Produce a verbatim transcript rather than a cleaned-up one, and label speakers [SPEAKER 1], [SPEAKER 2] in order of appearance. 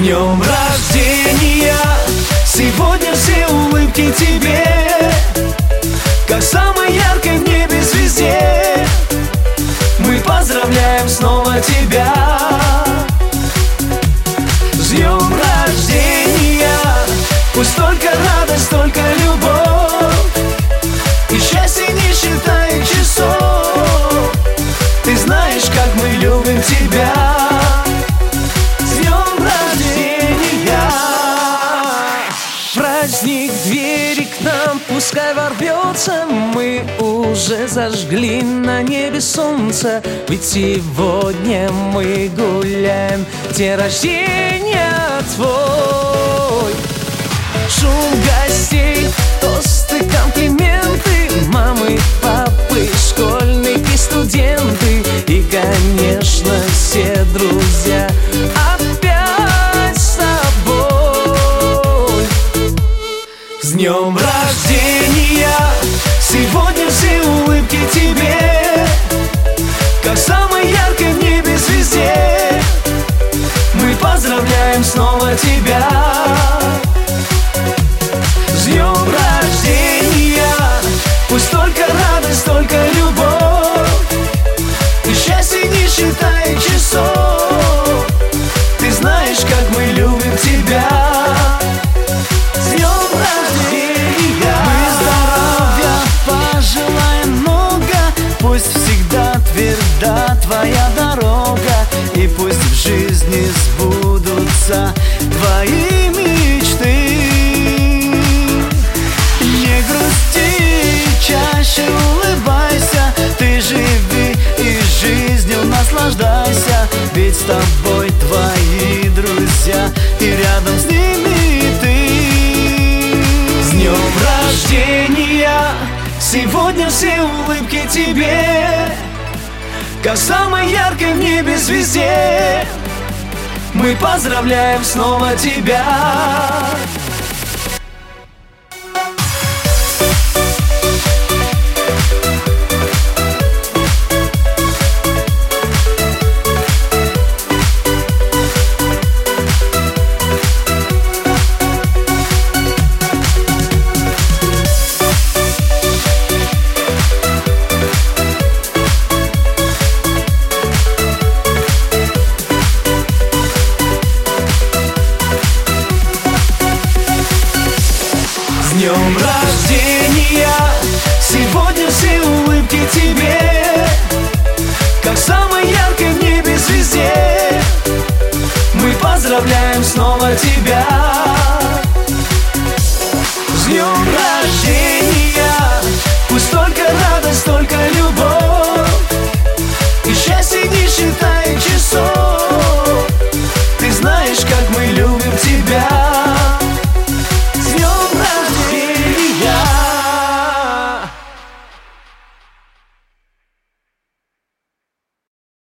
[SPEAKER 1] днем рождения! Сегодня все улыбки тебе, как самой яркой в небе звезде. Мы поздравляем снова тебя с днем рождения! Пусть только радость, только любовь, и счастье не считает часов. Ты знаешь, как мы любим тебя. С днем рождения! Праздник двери к нам пускай ворвется. Мы уже зажгли на небе солнце, ведь сегодня мы гуляем, день рождения твой. Шум гостей, тосты, комплименты, мамы, папы, школьники, студенты и, конечно, все друзья опять с тобой. С днем рождения! Сегодня все улыбки тебе, как самой яркой в небе звезде. Мы поздравляем снова тебя с днем рождения! Пусть только радость, только любовь, и счастье не считает часов. Ты знаешь, как мы любим тебя. С днем рождения! Мы здоровья пожелаем много, пусть всегда тверда твоя дорога, и пусть в жизни сбудутся твои мечты. Не грусти, чаще улыбайся, ты живи и жизнью наслаждайся, ведь с тобой твои друзья, и рядом с ними ты. С днем рождения! Сегодня все улыбки тебе, как самой яркой в небе звезде. Мы поздравляем снова тебя. С днем рождения! Сегодня все улыбки тебе, как самой яркой в небе звезде. Мы поздравляем снова тебя.